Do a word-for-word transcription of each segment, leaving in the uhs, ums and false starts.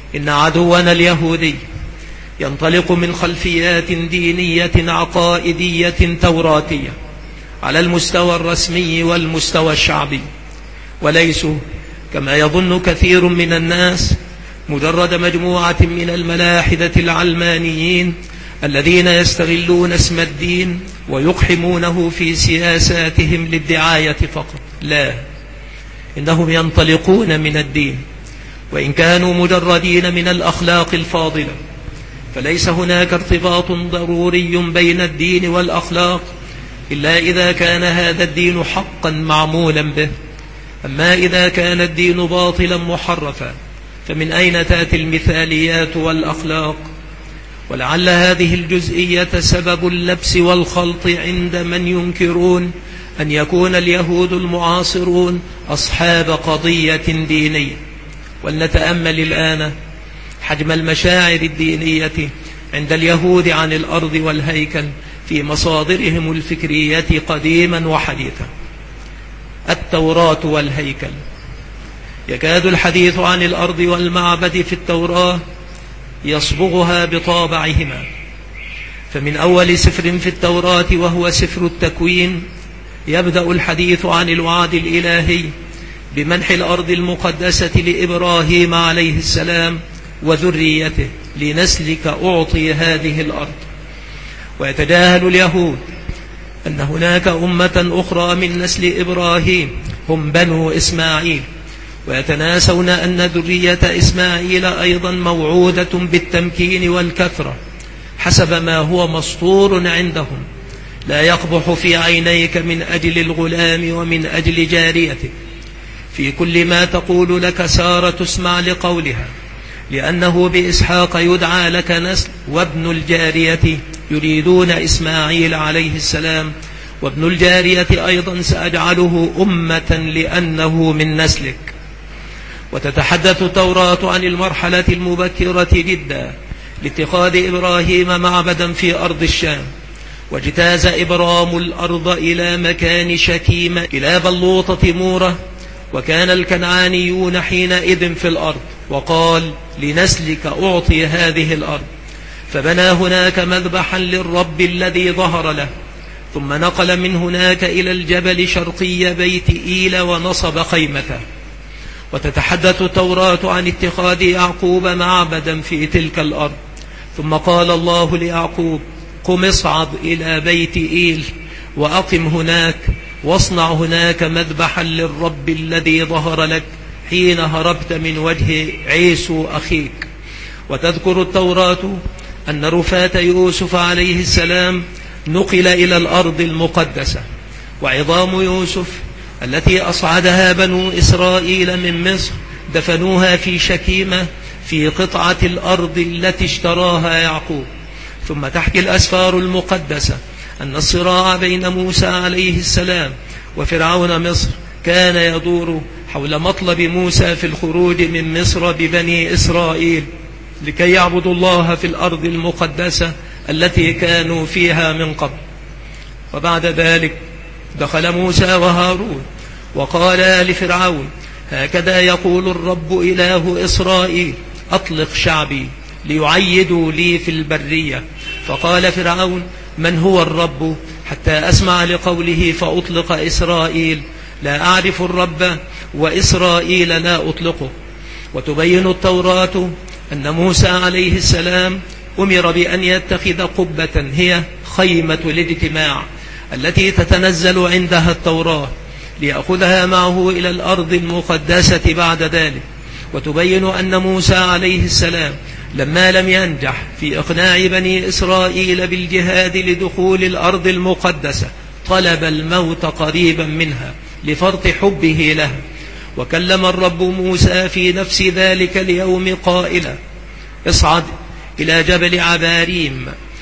إن عدونا اليهودي ينطلق من خلفيات دينية عقائدية توراتية على المستوى الرسمي والمستوى الشعبي، وليسوا كما يظن كثير من الناس مجرد مجموعة من الملاحدة العلمانيين الذين يستغلون اسم الدين ويقحمونه في سياساتهم للدعاية فقط. لا، إنهم ينطلقون من الدين، وإن كانوا مجردين من الأخلاق الفاضلة، فليس هناك ارتباط ضروري بين الدين والأخلاق إلا إذا كان هذا الدين حقا معمولا به. أما إذا كان الدين باطلا محرفا فمن أين تأتي المثاليات والأخلاق؟ ولعل هذه الجزئية سبب اللبس والخلط عند من ينكرون أن يكون اليهود المعاصرون أصحاب قضية دينية. ولنتأمل الآن حجم المشاعر الدينية عند اليهود عن الأرض والهيكل في مصادرهم الفكرية قديما وحديثا. التوراة والهيكل، يكاد الحديث عن الأرض والمعبد في التوراة يصبغها بطابعهما، فمن أول سفر في التوراة وهو سفر التكوين يبدأ الحديث عن الوعد الإلهي بمنح الأرض المقدسة لإبراهيم عليه السلام وذريته، لنسلك أعطي هذه الأرض. ويتجاهل اليهود أن هناك أمة أخرى من نسل إبراهيم هم بنو إسماعيل، ويتناسون أن ذرية إسماعيل أيضا موعودة بالتمكين والكثرة حسب ما هو مسطور عندهم. لا يقبح في عينيك من أجل الغلام ومن أجل جاريته، في كل ما تقول لك سارة تسمع لقولها، لأنه بإسحاق يدعى لك نسل، وابن الجارية يريدون إسماعيل عليه السلام، وابن الجارية أيضا سأجعله أمة لأنه من نسلك. وتتحدث التوراة عن المرحلة المبكرة جدا لاتخاذ إبراهيم معبدا في أرض الشام، واجتاز إبرام الأرض إلى مكان شكيم إلى بلوطة مورة، وكان الكنعانيون حينئذ في الأرض، وقال لنسلك أعطي هذه الأرض، فبنى هناك مذبحا للرب الذي ظهر له، ثم نقل من هناك إلى الجبل شرقي بيت إيل ونصب خيمته. وتتحدث التوراة عن اتخاذ يعقوب معبدا في تلك الأرض، ثم قال الله ليعقوب قم اصعد إلى بيت إيل وأقم هناك واصنع هناك مذبحا للرب الذي ظهر لك حين هربت من وجه عيسو أخيك. وتذكر التوراة أن رفاة يوسف عليه السلام نقل إلى الأرض المقدسة، وعظام يوسف التي أصعدها بنو إسرائيل من مصر دفنوها في شكيمة في قطعة الأرض التي اشتراها يعقوب. ثم تحكي الأسفار المقدسة أن الصراع بين موسى عليه السلام وفرعون مصر كان يدور حول مطلب موسى في الخروج من مصر ببني إسرائيل لكي يعبدوا الله في الأرض المقدسة التي كانوا فيها من قبل. وبعد ذلك دخل موسى وهارون وقال لفرعون هكذا يقول الرب إله إسرائيل أطلق شعبي ليعيدوا لي في البرية. فقال فرعون من هو الرب حتى أسمع لقوله فأطلق إسرائيل؟ لا أعرف الرب وإسرائيل لا أطلقه. وتبين التوراة أن موسى عليه السلام أمر بأن يتخذ قبة هي خيمة الاجتماع التي تتنزل عندها التوراة ليأخذها معه إلى الأرض المقدسة بعد ذلك. وتبين أن موسى عليه السلام لما لم ينجح في إقناع بني إسرائيل بالجهاد لدخول الأرض المقدسة طلب الموت قريبا منها لفرط حبه له. وكلم الرب موسى في نفس ذلك اليوم قائلا اصعد إلى جبل عباريم،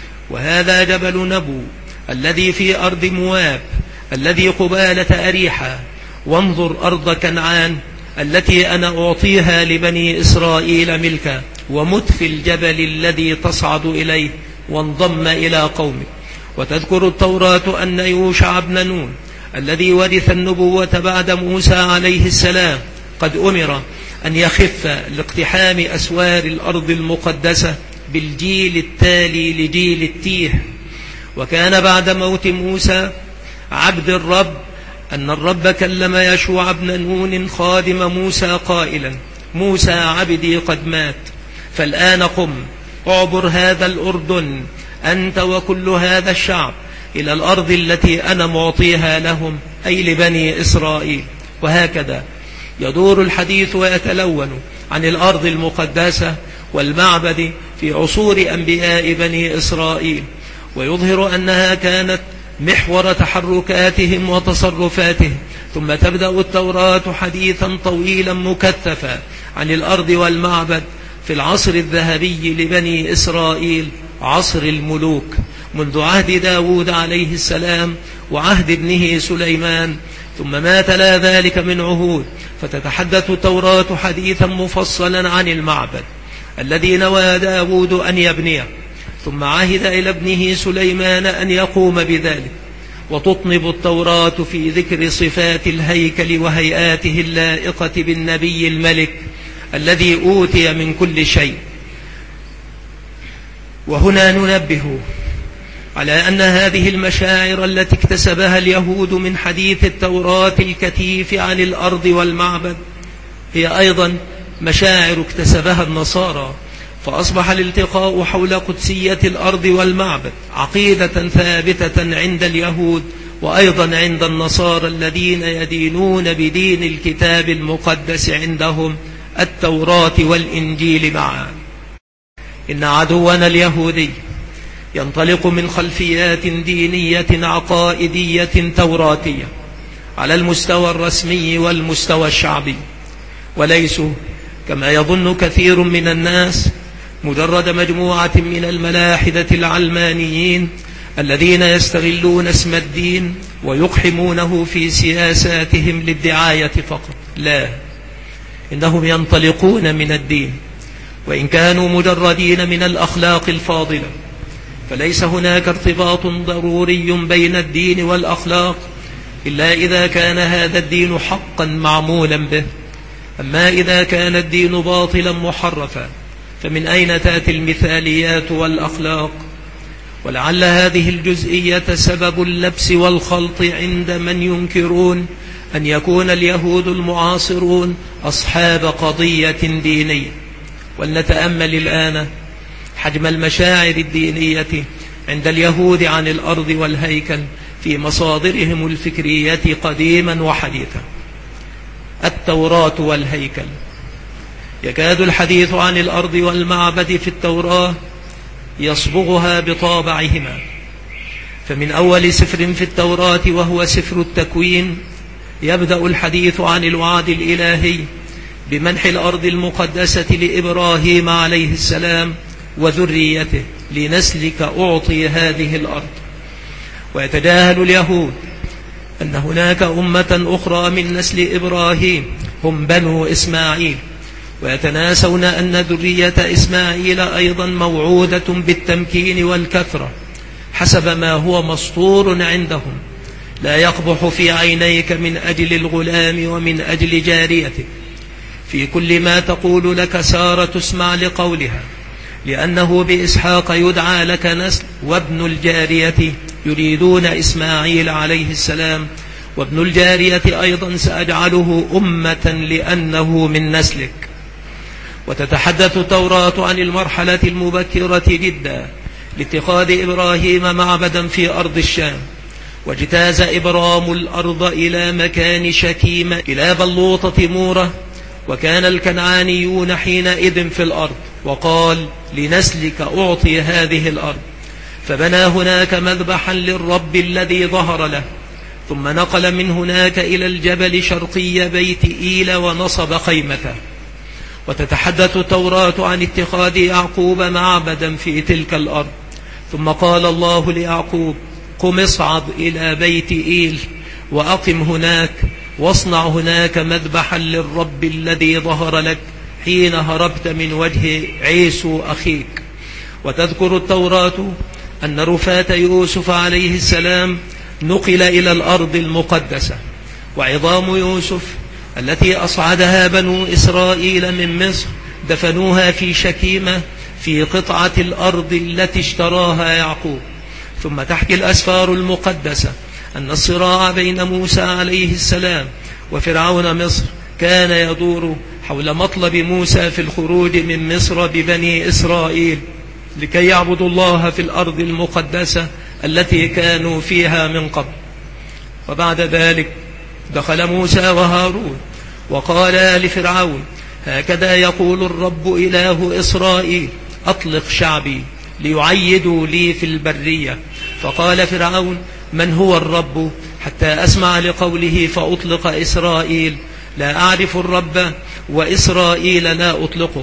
وهذا جبل نبو الذي في أرض مواب الذي قبالة أريحة، وانظر أرض كنعان التي أنا أعطيها لبني إسرائيل ملكا، ومت في الجبل الذي تصعد إليه، وانضم إلى قومك. وتذكر التوراة أن يوشع بن نون الذي ورث النبوة بعد موسى عليه السلام قد أمر أن يخف لاقتحام أسوار الأرض المقدسة بالجيل التالي لجيل التيه. وكان بعد موت موسى عبد الرب أن الرب كلم يشوع بن نون خادم موسى قائلا: موسى عبدي قد مات، فالآن قم اعبر هذا الأردن أنت وكل هذا الشعب إلى الأرض التي أنا معطيها لهم، أي لبني إسرائيل. وهكذا يدور الحديث ويتلون عن الأرض المقدسة والمعبد في عصور أنبياء بني إسرائيل، ويظهر أنها كانت محور تحركاتهم وتصرفاتهم. ثم تبدأ التوراة حديثا طويلا مكثفا عن الأرض والمعبد في العصر الذهبي لبني إسرائيل، عصر الملوك، منذ عهد داود عليه السلام وعهد ابنه سليمان، ثم ما تلا ذلك من عهود. فتتحدث التوراة حديثا مفصلا عن المعبد الذي نوى داود أن يبنيه، ثم عهد إلى ابنه سليمان أن يقوم بذلك. وتطنب التوراة في ذكر صفات الهيكل وهيئاته اللائقة بالنبي الملك الذي أوتي من كل شيء. وهنا ننبه على أن هذه المشاعر التي اكتسبها اليهود من حديث التوراة الكثيف عن الأرض والمعبد هي أيضا مشاعر اكتسبها النصارى، فأصبح الالتقاء حول قدسية الأرض والمعبد عقيدة ثابتة عند اليهود وأيضا عند النصارى الذين يدينون بدين الكتاب المقدس عندهم التوراة والإنجيل معا. إن عدونا اليهودي ينطلق من خلفيات دينية عقائدية توراتية على المستوى الرسمي والمستوى الشعبي، وليسوا كما يظن كثير من الناس مجرد مجموعة من الملاحدة العلمانيين الذين يستغلون اسم الدين ويقحمونه في سياساتهم للدعاية فقط. لا، إنهم ينطلقون من الدين، وإن كانوا مجردين من الأخلاق الفاضلة، فليس هناك ارتباط ضروري بين الدين والأخلاق إلا إذا كان هذا الدين حقا معمولا به. أما إذا كان الدين باطلا محرفا فمن أين تأتي المثاليات والأخلاق؟ ولعل هذه الجزئية سبب اللبس والخلط عند من ينكرون أن يكون اليهود المعاصرون أصحاب قضية دينية. ولنتأمل الآن حجم المشاعر الدينية عند اليهود عن الأرض والهيكل في مصادرهم الفكرية قديما وحديثا. التوراة والهيكل، يكاد الحديث عن الأرض والمعبد في التوراة يصبغها بطابعهما. فمن أول سفر في التوراة وهو سفر التكوين يبدأ الحديث عن الوعد الإلهي بمنح الأرض المقدسة لإبراهيم عليه السلام وذريته: لنسلك أعطي هذه الأرض. ويتجاهل اليهود أن هناك أمة أخرى من نسل إبراهيم هم بنو إسماعيل، ويتناسون أن ذرية إسماعيل أيضا موعودة بالتمكين والكثرة حسب ما هو مسطور عندهم. لا يقبح في عينيك من أجل الغلام ومن أجل جاريتك. في كل ما تقول لك سارة تسمع لقولها، لأنه بإسحاق يدعى لك نسل، وابن الجارية يريدون إسماعيل عليه السلام، وابن الجارية أيضا سأجعله أمة لأنه من نسلك. وتتحدث التوراة عن المرحلة المبكرة جدا لاتخاذ إبراهيم معبدا في أرض الشام، واجتاز إبرام الأرض إلى مكان شكيم إلى بلوطة مورة، وكان الكنعانيون حينئذ في الأرض، وقال: لنسلك أعطي هذه الأرض. فبنى هناك مذبحا للرب الذي ظهر له، ثم نقل من هناك إلى الجبل شرقي بيت إيل ونصب خيمته. وتتحدث التوراة عن اتخاذ يعقوب معبدا في تلك الأرض، ثم قال الله ليعقوب: قم اصعد إلى بيت إيل وأقم هناك، واصنع هناك مذبحا للرب الذي ظهر لك حين هربت من وجه عيسو أخيك. وتذكر التوراة أن رفاة يوسف عليه السلام نقل إلى الأرض المقدسة، وعظام يوسف التي أصعدها بنو إسرائيل من مصر دفنوها في شكيمة في قطعة الأرض التي اشتراها يعقوب. ثم تحكي الأسفار المقدسة أن الصراع بين موسى عليه السلام وفرعون مصر كان يدور حول مطلب موسى في الخروج من مصر ببني إسرائيل لكي يعبدوا الله في الأرض المقدسة التي كانوا فيها من قبل. وبعد ذلك دخل موسى وهارون وقال لفرعون: هكذا يقول الرب إله إسرائيل: أطلق شعبي ليعيدوا لي في البرية. فقال فرعون: من هو الرب حتى أسمع لقوله فأطلق إسرائيل؟ لا أعرف الرب وإسرائيل لا أطلقه.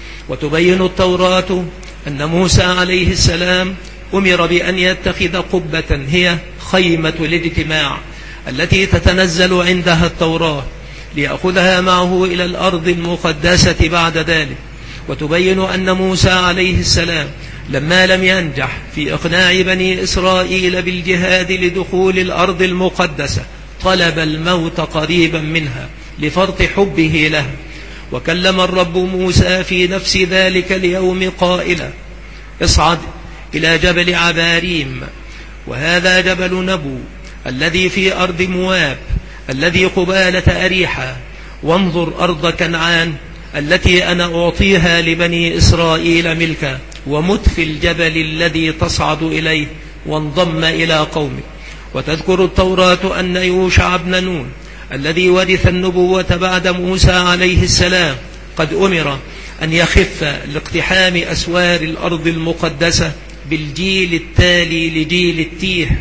وتبين التوراة أن موسى عليه السلام أمر بأن يتخذ قبة هي خيمة الاجتماع التي تتنزل عندها التوراة ليأخذها معه إلى الأرض المقدسة بعد ذلك. وتبين أن موسى عليه السلام لما لم ينجح في إقناع بني إسرائيل بالجهاد لدخول الأرض المقدسة طلب الموت قريبا منها لفرط حبه له. وكلم الرب موسى في نفس ذلك اليوم قائلا: اصعد إلى جبل عباريم، وهذا جبل نبو الذي في أرض مواب الذي قبالة أريحة، وانظر أرض كنعان التي أنا أعطيها لبني إسرائيل ملكا، ومت في الجبل الذي تصعد إليه، وانضم إلى قومك. وتذكر التوراة أن يوشع بن نون الذي ورث النبوة بعد موسى عليه السلام قد أمر أن يخف لاقتحام أسوار الأرض المقدسة بالجيل التالي لجيل التيه.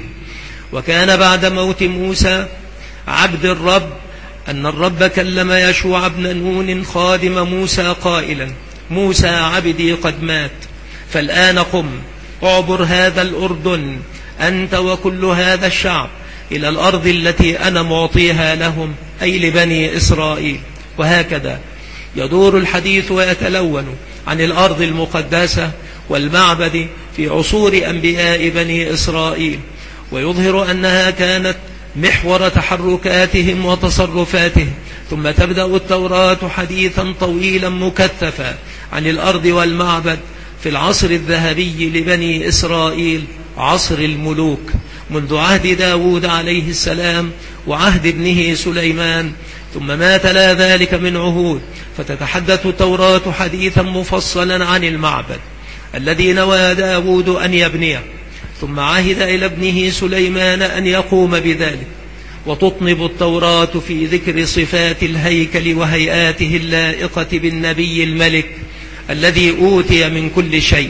وكان بعد موت موسى عبد الرب أن الرب كلم يشوع بن نون خادم موسى قائلا: موسى عبدي قد مات، فالآن قم اعبر هذا الأردن أنت وكل هذا الشعب إلى الأرض التي أنا معطيها لهم، أي لبني إسرائيل. وهكذا يدور الحديث ويتلون عن الأرض المقدسة والمعبد في عصور أنبياء بني إسرائيل، ويظهر أنها كانت محور تحركاتهم وتصرفاتهم. ثم تبدأ التوراة حديثا طويلا مكثفا عن الأرض والمعبد في العصر الذهبي لبني إسرائيل، عصر الملوك، منذ عهد داود عليه السلام وعهد ابنه سليمان، ثم ما تلا ذلك من عهود. فتتحدث التوراة حديثا مفصلا عن المعبد الذي نوى داود أن يبنيه، ثم عهد إلى ابنه سليمان أن يقوم بذلك. وتطنب التوراة في ذكر صفات الهيكل وهيئاته اللائقة بالنبي الملك الذي أوتي من كل شيء.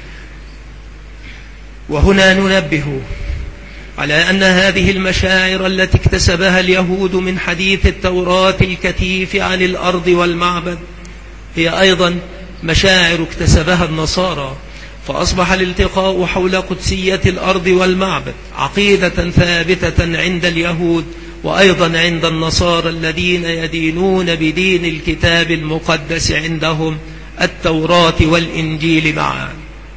وهنا ننبه على أن هذه المشاعر التي اكتسبها اليهود من حديث التوراة الكثيف عن الأرض والمعبد هي أيضا مشاعر اكتسبها النصارى، فأصبح الالتقاء حول قدسية الأرض والمعبد عقيدة ثابتة عند اليهود وأيضا عند النصارى الذين يدينون بدين الكتاب المقدس عندهم التوراة والإنجيل معا.